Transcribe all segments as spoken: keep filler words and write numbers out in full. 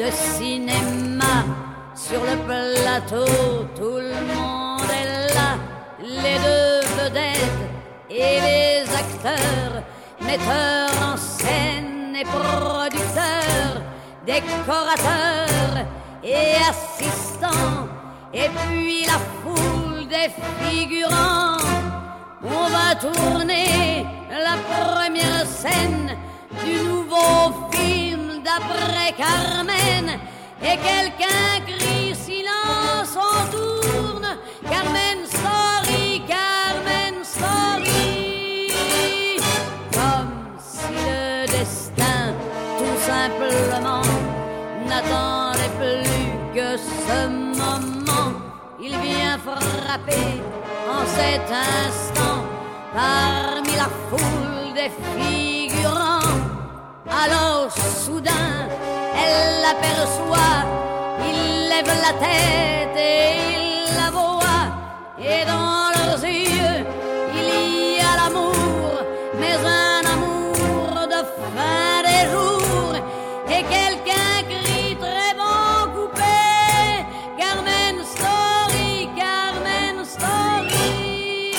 de cinéma. Sur le plateau, tout le monde est là, les deux vedettes et les acteurs, metteurs en scène et producteurs, décorateurs et assistants, et puis la foule des figurants. On va tourner la première scène du nouveau film d'après Carmen. Et quelqu'un crie silence, on tourne. Carmen Story, Carmen Story. Comme si le destin, tout simplement, n'attendait plus que ce moment. Il vient frapper en cet instant parmi la foule des figurants. Alors soudain, elle l'aperçoit, il lève la tête et il la voit, et dans leurs yeux, il y a l'amour, mais un amour de fin des jours, et quelqu'un crie très bon coupé, Carmen Story, Carmen Story.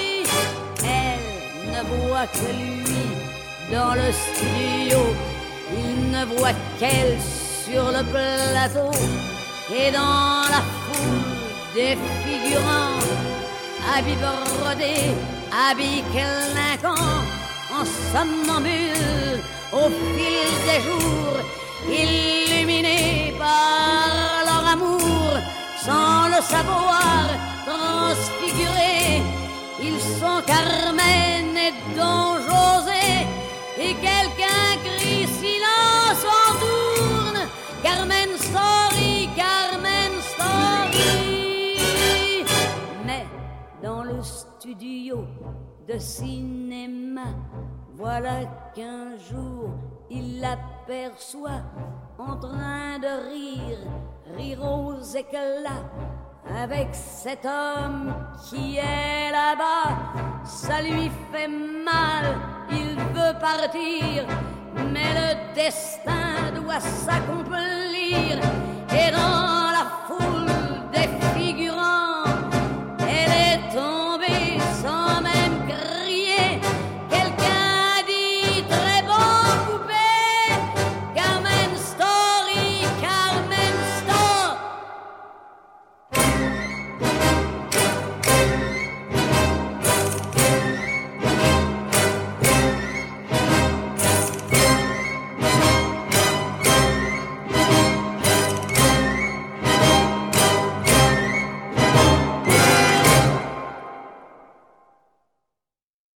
Elle ne voit que lui dans le studio, il ne voit qu'elle sur le plateau, et dans la foule des figurants, habits brodés, habits clinquants, en somnambule au fil des jours, illuminés par leur amour, sans le savoir, transfigurés. Ils sont Carmen et Don José, et quelqu'un crie silence, on tourne. Carmen Story, Carmen Story. Mais dans le studio de cinéma, voilà qu'un jour il l'aperçoit en train de rire, rire aux éclats, avec cet homme qui est là-bas. Ça lui fait mal, il veut partir, mais le destin doit s'accomplir, et dans